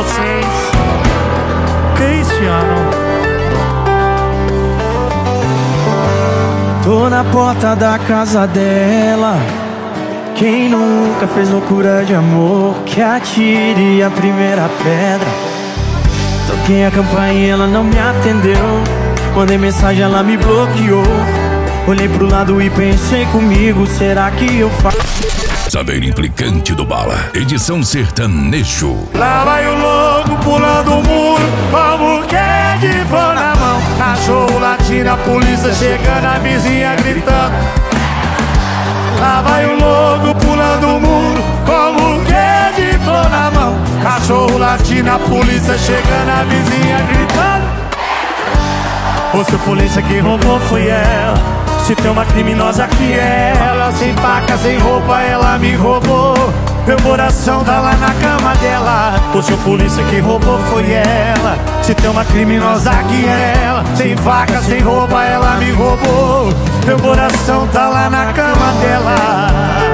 vocês. Cristiano. Tô na porta da casa dela. Quem nunca fez loucura de amor, que atire a primeira pedra. Toquei a campainha, ela não me atendeu. Mandei mensagem, ela me bloqueou. Olhei pro lado e pensei comigo, será que eu faço? Saber implicante do Bala, edição sertanejo. Lá vai o louco pulando o muro, como que é de flor na mão. Cachorro latindo, a polícia chegando, a vizinha gritando. Lá vai o louco pulando o muro, como que é de flor na mão. Cachorro latindo, a polícia chegando, a vizinha gritando. Ou se a polícia que roubou foi ela, se tem uma criminosa que é ela. Sem faca, sem roupa, ela me roubou. Meu coração tá lá na cama dela. Ou se a polícia que roubou foi ela, se tem uma criminosa que é ela. Sem faca, sem roupa, ela me roubou. Meu coração tá lá na cama dela.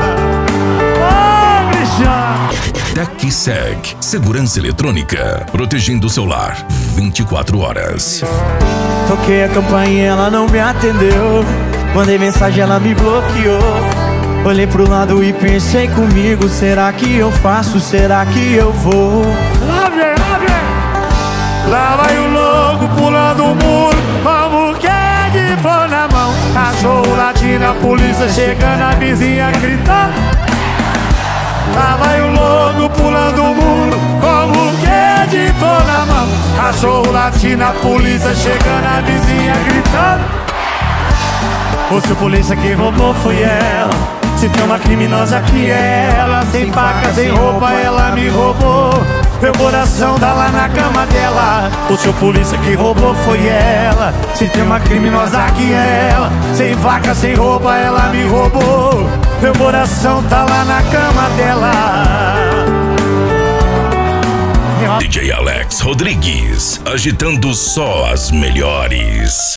Oh, Cristiano. TecSeg, segurança eletrônica, protegendo o seu lar 24 horas. Toquei a campainha, ela não me atendeu. Mandei mensagem, ela me bloqueou. Olhei pro lado e pensei comigo, será que eu faço, será que eu vou? Lá vem, lá vem. Lá vai o louco pulando o muro, como que é de flor na mão. Cachorro latindo, a polícia chegando, a vizinha gritando. Lá vai o louco pulando o muro, como que é de flor na mão. Cachorro latindo, a polícia chegando, a vizinha gritando. Ou se a polícia que roubou foi ela, se tem uma criminosa que é ela. Sem faca, sem roupa, ela me roubou. Meu coração tá lá na cama dela. Ou se a polícia que roubou foi ela, se tem uma criminosa que é ela. Sem faca, sem roupa, ela me roubou. Meu coração tá lá na cama dela. DJ Alex Rodrigues, agitando só as melhores.